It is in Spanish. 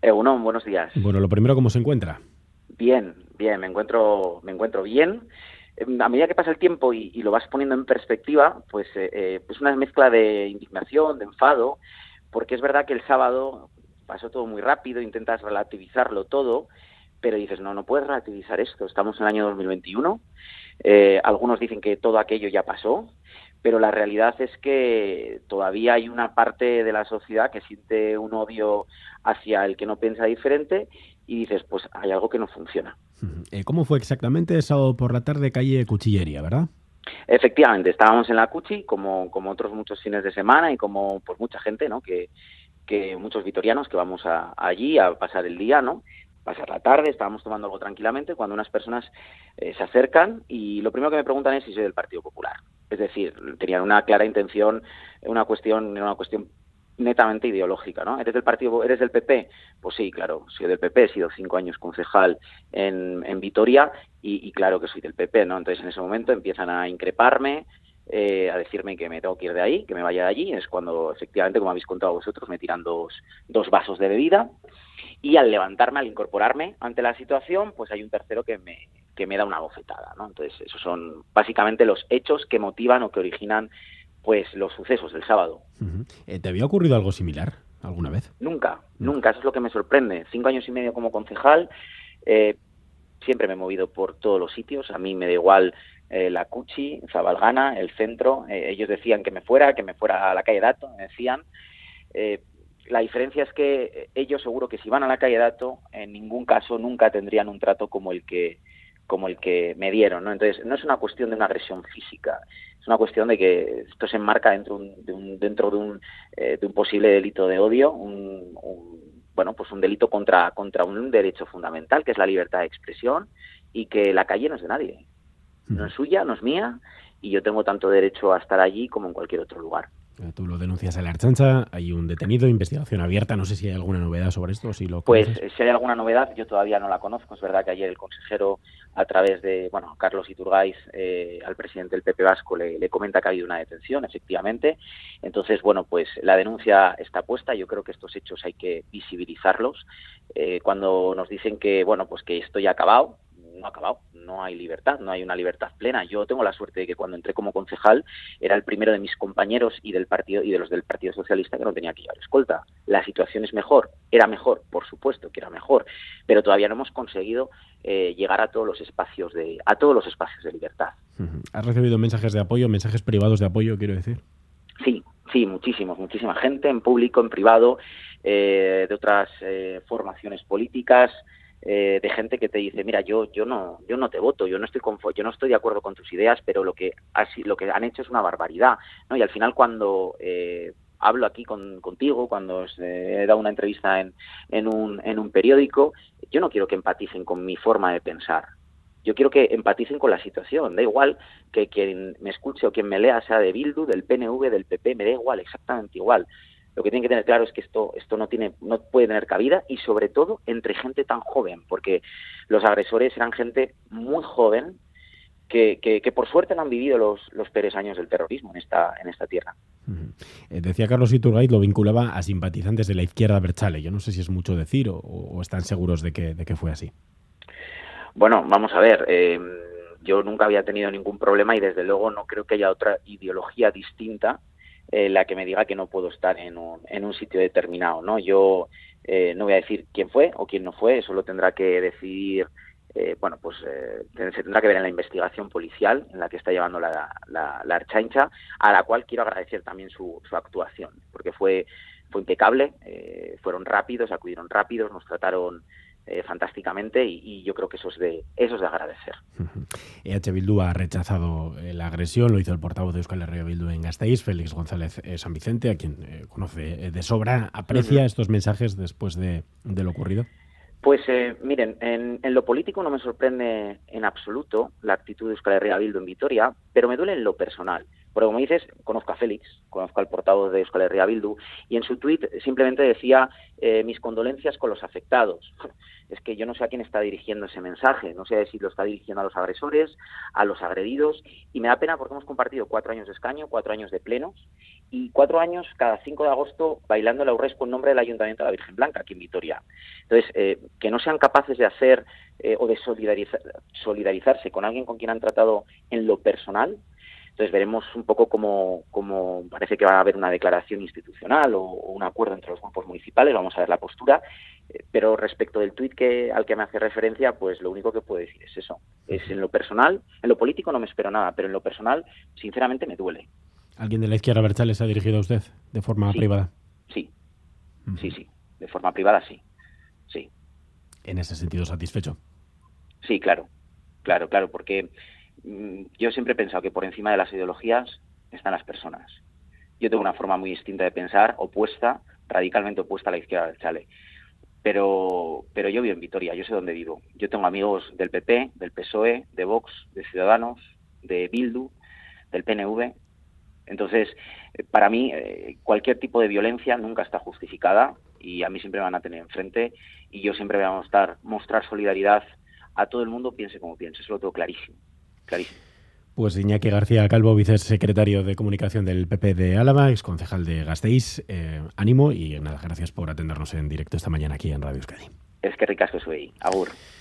Egunon, buenos días. Bueno, lo primero, ¿cómo se encuentra? Bien, bien, me encuentro bien. A medida que pasa el tiempo y lo vas poniendo en perspectiva, pues es una mezcla de indignación, de enfado, porque es verdad que el sábado pasó todo muy rápido, intentas relativizarlo todo, pero dices, no puedes relativizar esto, estamos en el año 2021, algunos dicen que todo aquello ya pasó, pero la realidad es que todavía hay una parte de la sociedad que siente un odio hacia el que no piensa diferente y dices, pues hay algo que no funciona. ¿Cómo fue exactamente? Sábado por la tarde, calle Cuchillería, ¿verdad? Efectivamente, estábamos en la Cuchi, como otros muchos fines de semana y como pues mucha gente, ¿no? Que muchos vitorianos que vamos allí a pasar el día, ¿no? Pasar la tarde, estábamos tomando algo tranquilamente cuando unas personas se acercan y lo primero que me preguntan es si soy del Partido Popular. Es decir, tenían una clara intención, una cuestión netamente ideológica, ¿no? ¿Eres del PP? Pues sí, claro, soy del PP, he sido 5 años concejal en Vitoria y claro que soy del PP, ¿no? Entonces en ese momento empiezan a increparme, a decirme que me tengo que ir de ahí, que me vaya de allí. Es cuando efectivamente, como habéis contado vosotros, me tiran dos vasos de bebida y al levantarme, al incorporarme ante la situación, pues hay un tercero que me da una bofetada, ¿no? Entonces esos son básicamente los hechos que motivan o que originan pues los sucesos del sábado. ¿Te había ocurrido algo similar alguna vez? Nunca, Nunca. nunca, eso es lo que me sorprende. 5 años y medio como concejal, eh, siempre me he movido por todos los sitios, a mí me da igual la Cuchi, Zabalgana, el centro, ellos decían que me fuera a la calle Dato, me decían. Eh, la diferencia es que ellos seguro que si van a la calle Dato, en ningún caso nunca tendrían un trato como el que me dieron, ¿no? Entonces, no es una cuestión de una agresión física, es una cuestión de que esto se enmarca dentro de un posible delito de odio, pues un delito contra un derecho fundamental, que es la libertad de expresión, y que la calle no es de nadie. No es suya, no es mía, y yo tengo tanto derecho a estar allí como en cualquier otro lugar. Tú lo denuncias a la Ertzaintza, hay un detenido, investigación abierta, no sé si hay alguna novedad sobre esto o si lo Pues conoces. si hay alguna novedad, yo todavía no la conozco. Es verdad que ayer el consejero, a través de Carlos Iturgaiz, al presidente del PP Vasco, le comenta que ha habido una detención, efectivamente. Entonces, pues la denuncia está puesta. Yo creo que estos hechos hay que visibilizarlos. Cuando nos dicen pues que esto ya ha acabado, no hay libertad, no hay una libertad plena. Yo tengo la suerte de que cuando entré como concejal era el primero de mis compañeros y del partido y de los del Partido Socialista que no tenía que llevar escolta. La situación es mejor, era mejor, por supuesto que era mejor, pero todavía no hemos conseguido llegar a todos los espacios de libertad. ¿Has recibido mensajes de apoyo, mensajes privados de apoyo, quiero decir? Sí, muchísima gente, en público, en privado, de otras formaciones políticas, de gente que te dice, mira, yo no te voto, yo no estoy de acuerdo con tus ideas, pero lo que han hecho es una barbaridad, ¿no? Y al final cuando hablo aquí contigo, cuando he dado una entrevista en un periódico, yo no quiero que empaticen con mi forma de pensar. Yo quiero que empaticen con la situación. Da igual que quien me escuche o quien me lea sea de Bildu, del PNV, del PP, me da igual, exactamente igual. Lo que tienen que tener claro es que esto no puede tener cabida, y sobre todo entre gente tan joven, porque los agresores eran gente muy joven que por suerte no han vivido los peores años del terrorismo en esta tierra. Decía Carlos Iturgaiz, lo vinculaba a simpatizantes de la izquierda abertzale. Yo no sé si es mucho decir o están seguros de que fue así. Bueno, vamos a ver, yo nunca había tenido ningún problema y desde luego no creo que haya otra ideología distinta la que me diga que no puedo estar en un sitio determinado, ¿no? Yo no voy a decir quién fue o quién no fue, eso lo tendrá que decidir, se tendrá que ver en la investigación policial en la que está llevando la Ertzaintza, a la cual quiero agradecer también su actuación, porque fue impecable, fueron rápidos, acudieron rápidos, nos trataron fantásticamente y yo creo que eso es de agradecer. EH Bildu ha rechazado la agresión, lo hizo el portavoz de Euskal Herria Bildu en Gasteiz, Félix González San Vicente, a quien conoce de sobra. ¿Aprecia estos mensajes después de lo ocurrido? Pues miren, en lo político no me sorprende en absoluto la actitud de Euskal Herria Bildu en Vitoria, pero me duele en lo personal, Porque como dices, conozco a Félix, conozco al portavoz de Euskal Herria Bildu, y en su tuit simplemente decía mis condolencias con los afectados. Es que yo no sé a quién está dirigiendo ese mensaje, no sé si lo está dirigiendo a los agresores, a los agredidos, y me da pena porque hemos compartido 4 años de escaño, 4 años de plenos, y 4 años cada 5 de agosto bailando el Aurrescu en nombre del Ayuntamiento de la Virgen Blanca, aquí en Vitoria. Entonces, que no sean capaces de hacer o de solidarizarse con alguien con quien han tratado en lo personal. Entonces veremos un poco cómo parece que va a haber una declaración institucional o un acuerdo entre los grupos municipales, vamos a ver la postura, pero respecto del tuit al que me hace referencia, pues lo único que puedo decir es eso, es en lo personal, en lo político no me espero nada, pero en lo personal, sinceramente, me duele. ¿Alguien de la izquierda abertzale se ha dirigido a usted de forma privada? Sí, sí, de forma privada sí. ¿En ese sentido satisfecho? Sí, claro, porque yo siempre he pensado que por encima de las ideologías están las personas. Yo tengo una forma muy distinta de pensar, radicalmente opuesta a la izquierda abertzale. Pero yo vivo en Vitoria, yo sé dónde vivo. Yo tengo amigos del PP, del PSOE, de Vox, de Ciudadanos, de Bildu, del PNV. Entonces, para mí, cualquier tipo de violencia nunca está justificada y a mí siempre me van a tener enfrente y yo siempre voy a mostrar solidaridad a todo el mundo, piense como piense. Eso lo tengo clarísimo. Pues Iñaki García Calvo, vicesecretario de Comunicación del PP de Álava, exconcejal de Gasteiz, ánimo y nada, gracias por atendernos en directo esta mañana aquí en Radio Euskadi. Es que ricasco soy. Agur.